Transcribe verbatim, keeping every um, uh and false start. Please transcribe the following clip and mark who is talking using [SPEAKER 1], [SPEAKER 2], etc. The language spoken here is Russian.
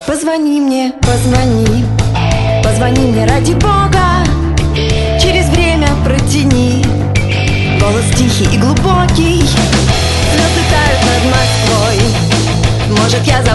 [SPEAKER 1] Позвони мне, позвони, позвони мне ради Бога. Через время протяни голос тихий и глубокий. Звезды тают над Москвой. Может, я